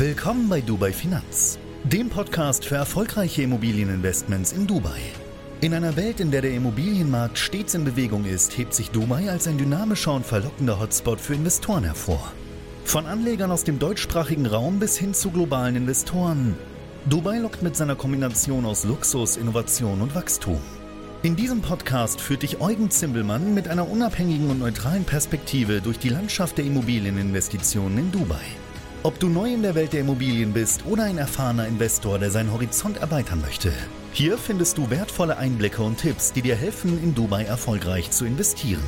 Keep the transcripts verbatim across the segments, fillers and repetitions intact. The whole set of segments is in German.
Willkommen bei Dubai Finanz, dem Podcast für erfolgreiche Immobilieninvestments in Dubai. In einer Welt, in der der Immobilienmarkt stets in Bewegung ist, hebt sich Dubai als ein dynamischer und verlockender Hotspot für Investoren hervor. Von Anlegern aus dem deutschsprachigen Raum bis hin zu globalen Investoren. Dubai lockt mit seiner Kombination aus Luxus, Innovation und Wachstum. In diesem Podcast führt dich Eugen Zimbelmann mit einer unabhängigen und neutralen Perspektive durch die Landschaft der Immobilieninvestitionen in Dubai. Ob du neu in der Welt der Immobilien bist oder ein erfahrener Investor, der seinen Horizont erweitern möchte, hier findest du wertvolle Einblicke und Tipps, die dir helfen, in Dubai erfolgreich zu investieren.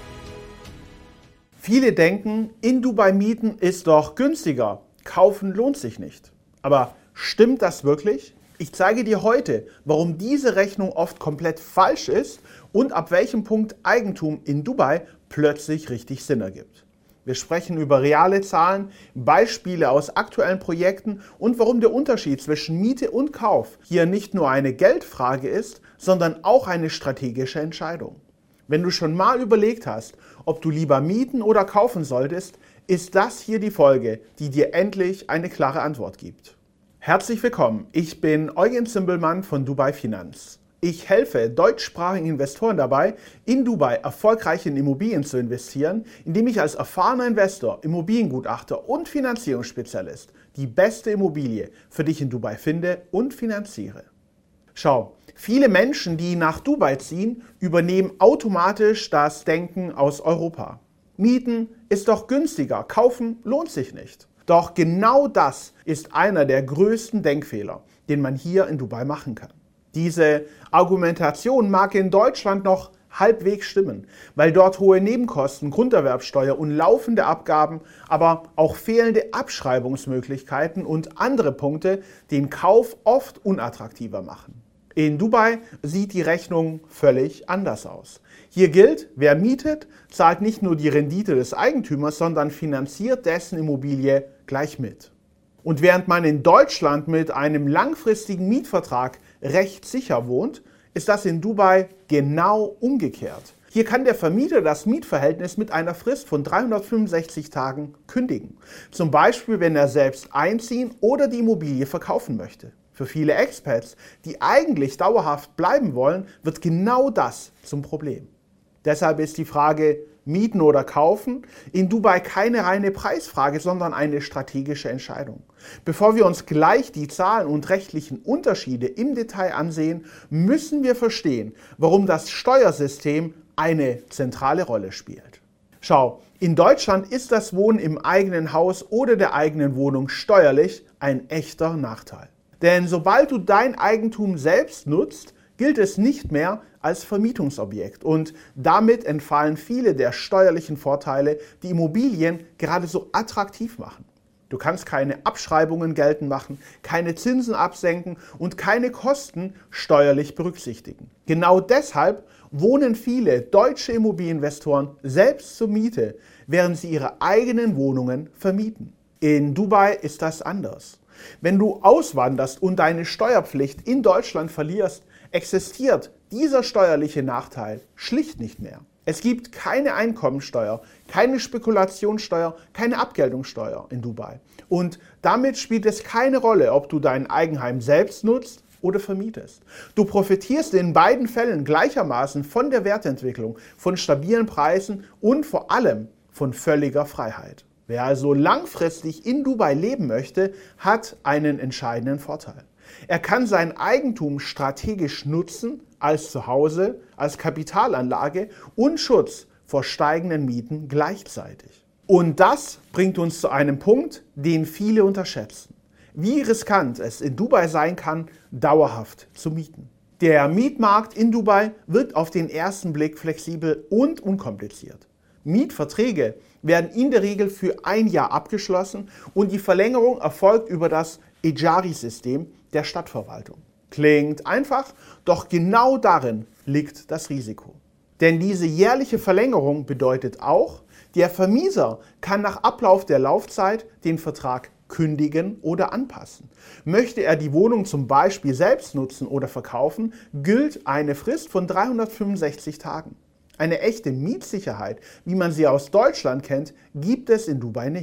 Viele denken, in Dubai mieten ist doch günstiger, kaufen lohnt sich nicht. Aber stimmt das wirklich? Ich zeige dir heute, warum diese Rechnung oft komplett falsch ist und ab welchem Punkt Eigentum in Dubai plötzlich richtig Sinn ergibt. Wir sprechen über reale Zahlen, Beispiele aus aktuellen Projekten und warum der Unterschied zwischen Miete und Kauf hier nicht nur eine Geldfrage ist, sondern auch eine strategische Entscheidung. Wenn du schon mal überlegt hast, ob du lieber mieten oder kaufen solltest, ist das hier die Folge, die dir endlich eine klare Antwort gibt. Herzlich willkommen, ich bin Eugen Zimbelmann von Dubai Finanz. Ich helfe deutschsprachigen Investoren dabei, in Dubai erfolgreich in Immobilien zu investieren, indem ich als erfahrener Investor, Immobiliengutachter und Finanzierungsspezialist die beste Immobilie für dich in Dubai finde und finanziere. Schau, viele Menschen, die nach Dubai ziehen, übernehmen automatisch das Denken aus Europa. Mieten ist doch günstiger, kaufen lohnt sich nicht. Doch genau das ist einer der größten Denkfehler, den man hier in Dubai machen kann. Diese Argumentation mag in Deutschland noch halbwegs stimmen, weil dort hohe Nebenkosten, Grunderwerbsteuer und laufende Abgaben, aber auch fehlende Abschreibungsmöglichkeiten und andere Punkte den Kauf oft unattraktiver machen. In Dubai sieht die Rechnung völlig anders aus. Hier gilt, wer mietet, zahlt nicht nur die Rendite des Eigentümers, sondern finanziert dessen Immobilie gleich mit. Und während man in Deutschland mit einem langfristigen Mietvertrag recht sicher wohnt, ist das in Dubai genau umgekehrt. Hier kann der Vermieter das Mietverhältnis mit einer Frist von dreihundertfünfundsechzig Tagen kündigen. Zum Beispiel, wenn er selbst einziehen oder die Immobilie verkaufen möchte. Für viele Expats, die eigentlich dauerhaft bleiben wollen, wird genau das zum Problem. Deshalb ist die Frage, mieten oder kaufen, in Dubai keine reine Preisfrage, sondern eine strategische Entscheidung. Bevor wir uns gleich die Zahlen und rechtlichen Unterschiede im Detail ansehen, müssen wir verstehen, warum das Steuersystem eine zentrale Rolle spielt. Schau, in Deutschland ist das Wohnen im eigenen Haus oder der eigenen Wohnung steuerlich ein echter Nachteil. Denn sobald du dein Eigentum selbst nutzt, gilt es nicht mehr als Vermietungsobjekt und damit entfallen viele der steuerlichen Vorteile, die Immobilien gerade so attraktiv machen. Du kannst keine Abschreibungen geltend machen, keine Zinsen absenken und keine Kosten steuerlich berücksichtigen. Genau deshalb wohnen viele deutsche Immobilieninvestoren selbst zur Miete, während sie ihre eigenen Wohnungen vermieten. In Dubai ist das anders. Wenn du auswanderst und deine Steuerpflicht in Deutschland verlierst, existiert dieser steuerliche Nachteil schlicht nicht mehr. Es gibt keine Einkommensteuer, keine Spekulationssteuer, keine Abgeltungssteuer in Dubai. Und damit spielt es keine Rolle, ob du dein Eigenheim selbst nutzt oder vermietest. Du profitierst in beiden Fällen gleichermaßen von der Wertentwicklung, von stabilen Preisen und vor allem von völliger Freiheit. Wer also langfristig in Dubai leben möchte, hat einen entscheidenden Vorteil. Er kann sein Eigentum strategisch nutzen, als Zuhause, als Kapitalanlage und Schutz vor steigenden Mieten gleichzeitig. Und das bringt uns zu einem Punkt, den viele unterschätzen. Wie riskant es in Dubai sein kann, dauerhaft zu mieten. Der Mietmarkt in Dubai wirkt auf den ersten Blick flexibel und unkompliziert. Mietverträge werden in der Regel für ein Jahr abgeschlossen und die Verlängerung erfolgt über das Ejari-System der Stadtverwaltung. Klingt einfach, doch genau darin liegt das Risiko. Denn diese jährliche Verlängerung bedeutet auch, der Vermieter kann nach Ablauf der Laufzeit den Vertrag kündigen oder anpassen. Möchte er die Wohnung zum Beispiel selbst nutzen oder verkaufen, gilt eine Frist von dreihundertfünfundsechzig Tagen. Eine echte Mietssicherheit, wie man sie aus Deutschland kennt, gibt es in Dubai nicht.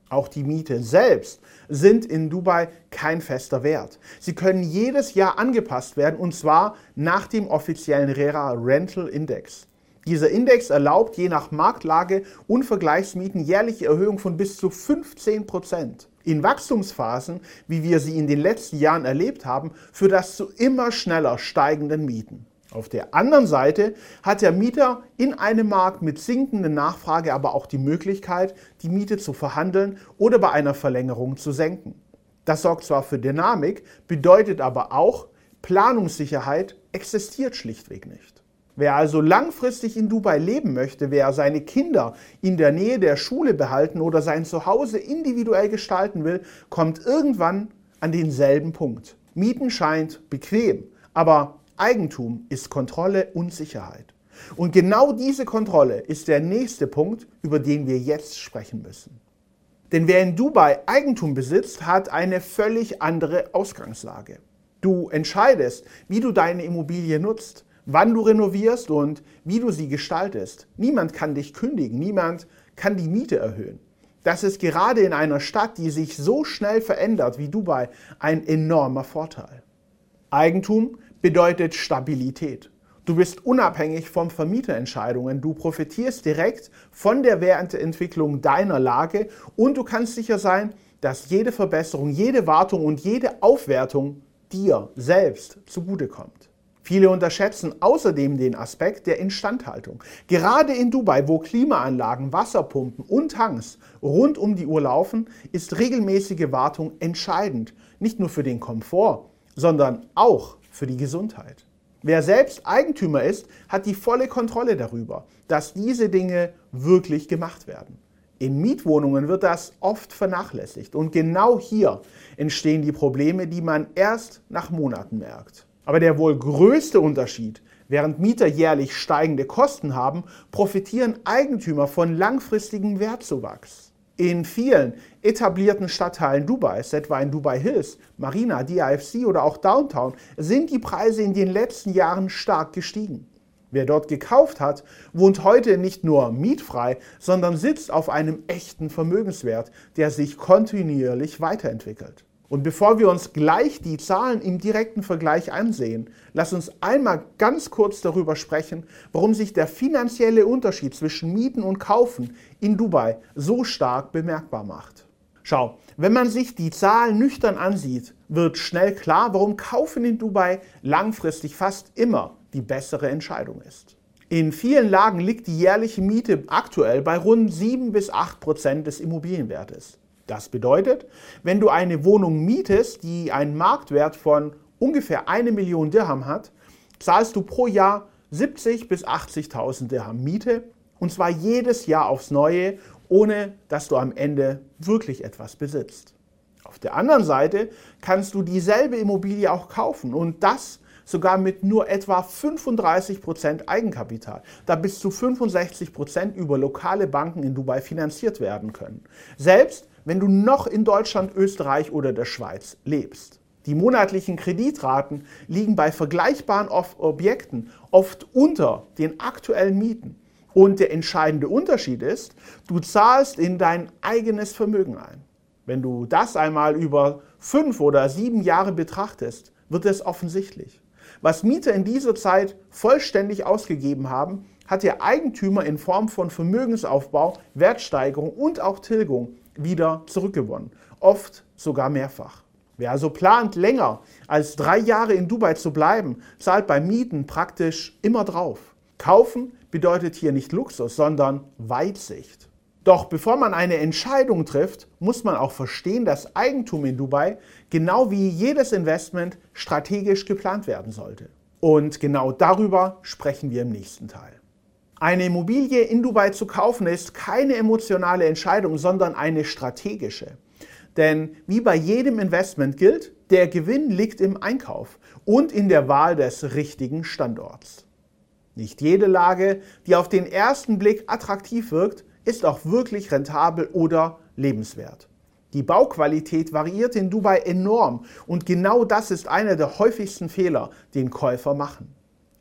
Auch die Miete selbst sind in Dubai kein fester Wert. Sie können jedes Jahr angepasst werden, und zwar nach dem offiziellen RERA Rental Index. Dieser Index erlaubt je nach Marktlage und Vergleichsmieten jährliche Erhöhung von bis zu fünfzehn Prozent. In Wachstumsphasen, wie wir sie in den letzten Jahren erlebt haben, führt das zu immer schneller steigenden Mieten. Auf der anderen Seite hat der Mieter in einem Markt mit sinkender Nachfrage aber auch die Möglichkeit, die Miete zu verhandeln oder bei einer Verlängerung zu senken. Das sorgt zwar für Dynamik, bedeutet aber auch, Planungssicherheit existiert schlichtweg nicht. Wer also langfristig in Dubai leben möchte, wer seine Kinder in der Nähe der Schule behalten oder sein Zuhause individuell gestalten will, kommt irgendwann an denselben Punkt. Mieten scheint bequem, aber Eigentum ist Kontrolle und Sicherheit. Und genau diese Kontrolle ist der nächste Punkt, über den wir jetzt sprechen müssen. Denn wer in Dubai Eigentum besitzt, hat eine völlig andere Ausgangslage. Du entscheidest, wie du deine Immobilie nutzt, wann du renovierst und wie du sie gestaltest. Niemand kann dich kündigen, niemand kann die Miete erhöhen. Das ist gerade in einer Stadt, die sich so schnell verändert wie Dubai, ein enormer Vorteil. Eigentum bedeutet Stabilität. Du bist unabhängig von Vermieterentscheidungen, du profitierst direkt von der Wertentwicklung deiner Lage und du kannst sicher sein, dass jede Verbesserung, jede Wartung und jede Aufwertung dir selbst zugutekommt. Viele unterschätzen außerdem den Aspekt der Instandhaltung. Gerade in Dubai, wo Klimaanlagen, Wasserpumpen und Tanks rund um die Uhr laufen, ist regelmäßige Wartung entscheidend, nicht nur für den Komfort, sondern auch für die Gesundheit. Wer selbst Eigentümer ist, hat die volle Kontrolle darüber, dass diese Dinge wirklich gemacht werden. In Mietwohnungen wird das oft vernachlässigt und genau hier entstehen die Probleme, die man erst nach Monaten merkt. Aber der wohl größte Unterschied: Während Mieter jährlich steigende Kosten haben, profitieren Eigentümer von langfristigem Wertzuwachs. In vielen etablierten Stadtteilen Dubais, etwa in Dubai Hills, Marina, D I F C oder auch Downtown, sind die Preise in den letzten Jahren stark gestiegen. Wer dort gekauft hat, wohnt heute nicht nur mietfrei, sondern sitzt auf einem echten Vermögenswert, der sich kontinuierlich weiterentwickelt. Und bevor wir uns gleich die Zahlen im direkten Vergleich ansehen, lass uns einmal ganz kurz darüber sprechen, warum sich der finanzielle Unterschied zwischen Mieten und Kaufen in Dubai so stark bemerkbar macht. Schau, wenn man sich die Zahlen nüchtern ansieht, wird schnell klar, warum Kaufen in Dubai langfristig fast immer die bessere Entscheidung ist. In vielen Lagen liegt die jährliche Miete aktuell bei rund sieben bis acht Prozent des Immobilienwertes. Das bedeutet, wenn du eine Wohnung mietest, die einen Marktwert von ungefähr eine Million Dirham hat, zahlst du pro Jahr siebzig bis achtzigtausend Dirham Miete, und zwar jedes Jahr aufs Neue, ohne dass du am Ende wirklich etwas besitzt. Auf der anderen Seite kannst du dieselbe Immobilie auch kaufen, und das sogar mit nur etwa fünfunddreißig Prozent Eigenkapital, da bis zu fünfundsechzig Prozent über lokale Banken in Dubai finanziert werden können. Selbst wenn du noch in Deutschland, Österreich oder der Schweiz lebst. Die monatlichen Kreditraten liegen bei vergleichbaren Objekten oft unter den aktuellen Mieten. Und der entscheidende Unterschied ist, du zahlst in dein eigenes Vermögen ein. Wenn du das einmal über fünf oder sieben Jahre betrachtest, wird es offensichtlich. Was Mieter in dieser Zeit vollständig ausgegeben haben, hat der Eigentümer in Form von Vermögensaufbau, Wertsteigerung und auch Tilgung wieder zurückgewonnen, oft sogar mehrfach. Wer also plant, länger als drei Jahre in Dubai zu bleiben, zahlt beim Mieten praktisch immer drauf. Kaufen bedeutet hier nicht Luxus, sondern Weitsicht. Doch bevor man eine Entscheidung trifft, muss man auch verstehen, dass Eigentum in Dubai, genau wie jedes Investment, strategisch geplant werden sollte. Und genau darüber sprechen wir im nächsten Teil. Eine Immobilie in Dubai zu kaufen ist keine emotionale Entscheidung, sondern eine strategische. Denn wie bei jedem Investment gilt, der Gewinn liegt im Einkauf und in der Wahl des richtigen Standorts. Nicht jede Lage, die auf den ersten Blick attraktiv wirkt, ist auch wirklich rentabel oder lebenswert. Die Bauqualität variiert in Dubai enorm und genau das ist einer der häufigsten Fehler, den Käufer machen.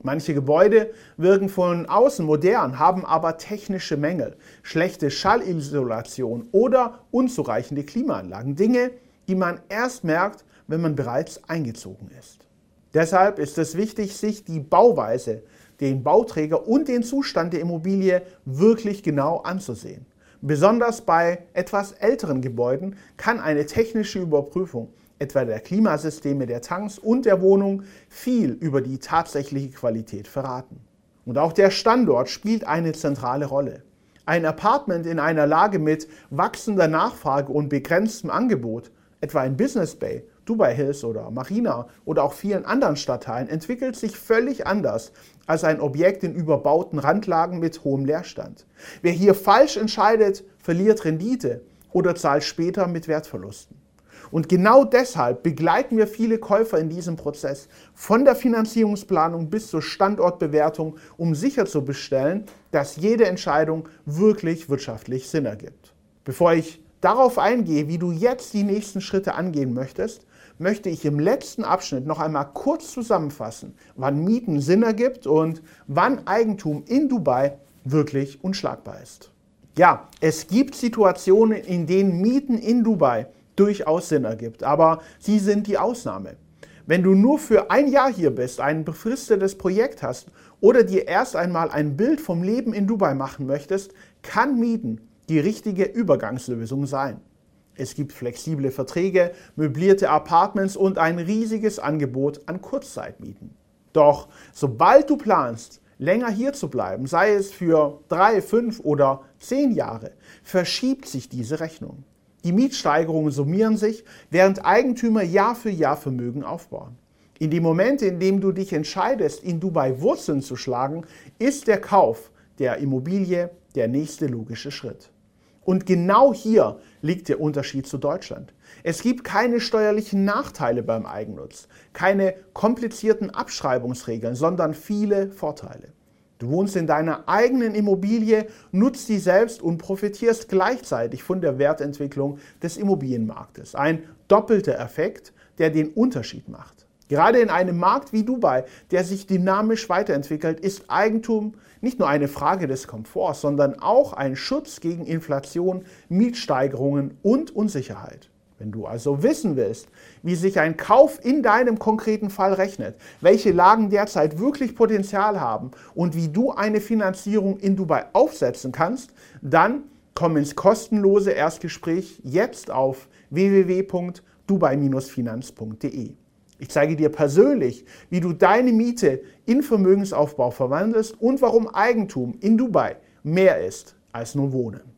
Manche Gebäude wirken von außen modern, haben aber technische Mängel, schlechte Schallisolation oder unzureichende Klimaanlagen. Dinge, die man erst merkt, wenn man bereits eingezogen ist. Deshalb ist es wichtig, sich die Bauweise, den Bauträger und den Zustand der Immobilie wirklich genau anzusehen. Besonders bei etwas älteren Gebäuden kann eine technische Überprüfung, etwa der Klimasysteme der Tanks und der Wohnung, viel über die tatsächliche Qualität verraten. Und auch der Standort spielt eine zentrale Rolle. Ein Apartment in einer Lage mit wachsender Nachfrage und begrenztem Angebot, etwa in Business Bay, Dubai Hills oder Marina oder auch vielen anderen Stadtteilen, entwickelt sich völlig anders als ein Objekt in überbauten Randlagen mit hohem Leerstand. Wer hier falsch entscheidet, verliert Rendite oder zahlt später mit Wertverlusten. Und genau deshalb begleiten wir viele Käufer in diesem Prozess, von der Finanzierungsplanung bis zur Standortbewertung, um sicherzustellen, dass jede Entscheidung wirklich wirtschaftlich Sinn ergibt. Bevor ich darauf eingehe, wie du jetzt die nächsten Schritte angehen möchtest, möchte ich im letzten Abschnitt noch einmal kurz zusammenfassen, wann Mieten Sinn ergibt und wann Eigentum in Dubai wirklich unschlagbar ist. Ja, es gibt Situationen, in denen Mieten in Dubai durchaus Sinn ergibt, aber sie sind die Ausnahme. Wenn du nur für ein Jahr hier bist, ein befristetes Projekt hast oder dir erst einmal ein Bild vom Leben in Dubai machen möchtest, kann Mieten die richtige Übergangslösung sein. Es gibt flexible Verträge, möblierte Apartments und ein riesiges Angebot an Kurzzeitmieten. Doch sobald du planst, länger hier zu bleiben, sei es für drei, fünf oder zehn Jahre, verschiebt sich diese Rechnung. Die Mietsteigerungen summieren sich, während Eigentümer Jahr für Jahr Vermögen aufbauen. In dem Moment, in dem du dich entscheidest, in Dubai Wurzeln zu schlagen, ist der Kauf der Immobilie der nächste logische Schritt. Und genau hier liegt der Unterschied zu Deutschland. Es gibt keine steuerlichen Nachteile beim Eigennutz, keine komplizierten Abschreibungsregeln, sondern viele Vorteile. Du wohnst in deiner eigenen Immobilie, nutzt sie selbst und profitierst gleichzeitig von der Wertentwicklung des Immobilienmarktes. Ein doppelter Effekt, der den Unterschied macht. Gerade in einem Markt wie Dubai, der sich dynamisch weiterentwickelt, ist Eigentum nicht nur eine Frage des Komforts, sondern auch ein Schutz gegen Inflation, Mietsteigerungen und Unsicherheit. Wenn du also wissen willst, wie sich ein Kauf in deinem konkreten Fall rechnet, welche Lagen derzeit wirklich Potenzial haben und wie du eine Finanzierung in Dubai aufsetzen kannst, dann komm ins kostenlose Erstgespräch jetzt auf w w w punkt dubai Bindestrich finanz punkt de. Ich zeige dir persönlich, wie du deine Miete in Vermögensaufbau verwandelst und warum Eigentum in Dubai mehr ist als nur Wohnen.